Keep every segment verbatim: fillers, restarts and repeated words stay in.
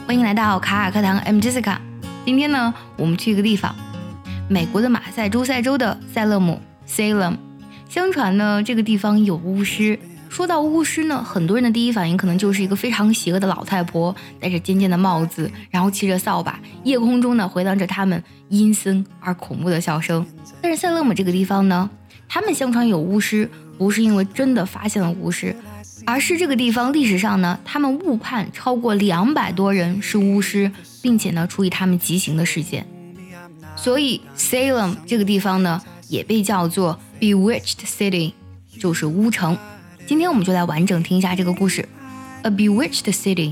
欢迎来到卡卡课堂 I'm Jessica。 今天呢，我们去一个地方，美国的马赛诸塞州的塞勒姆 Salem。 相传呢，这个地方有巫师。说到巫师呢，很多人的第一反应可能就是一个非常邪恶的老太婆，戴着尖尖的帽子，然后骑着扫把，夜空中呢回荡着他们阴森而恐怖的笑声。但是塞勒姆这个地方呢，他们相传有巫师，不是因为真的发现了巫师，而是这个地方历史上呢，他们误判超过两百多人是巫师，并且呢处以他们极刑的事件。所以 Salem 这个地方呢，也被叫做 Bewitched City， 就是巫城。今天我们就来完整听一下这个故事。 A Bewitched City.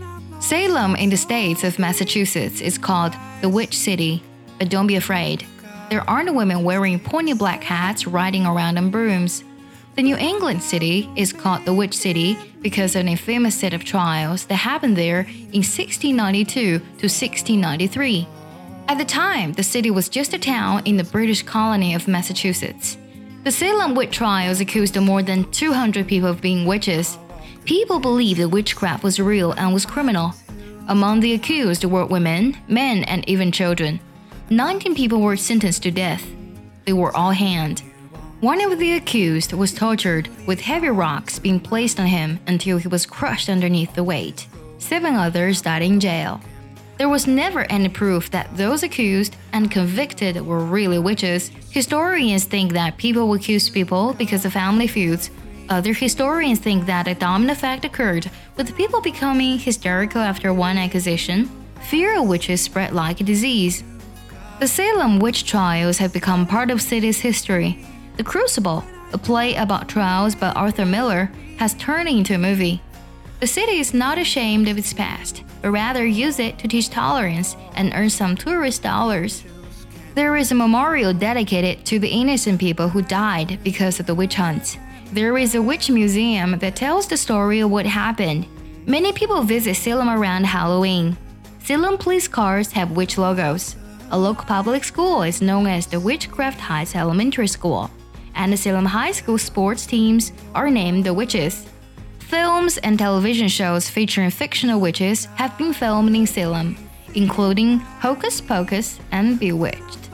Salem in the states of Massachusetts is called the Witch City, but don't be afraid. There aren't women wearing pointy black hats riding around on brooms. The New England city is called the Witch City because of an infamous set of trials that happened there in sixteen ninety-two to sixteen ninety-three. At the time, the city was just a town in the British colony of Massachusetts. The Salem witch trials accused more than two hundred people of being witches. People believed that witchcraft was real and was criminal. Among the accused were women, men, and even children. nineteen people were sentenced to death. They were all hanged. One of the accused was tortured, with heavy rocks being placed on him until he was crushed underneath the weight. Seven others died in jail. There was never any proof that those accused and convicted were really witches. Historians think that people accuse people because of family feuds. Other historians think that a domino effect occurred, with people becoming hysterical after one accusation. Fear of witches spread like a disease. The Salem witch trials have become part of city's history. The Crucible, a play about trials by Arthur Miller, has turned into a movie. The city is not ashamed of its past, but rather use it to teach tolerance and earn some tourist dollars. There is a memorial dedicated to the innocent people who died because of the witch hunts. There is a witch museum that tells the story of what happened. Many people visit Salem around Halloween. Salem police cars have witch logos. A local public school is known as the Witchcraft Heights Elementary School, and the Salem High School sports teams are named the Witches. Films and television shows featuring fictional witches have been filmed in Salem, including Hocus Pocus and Bewitched.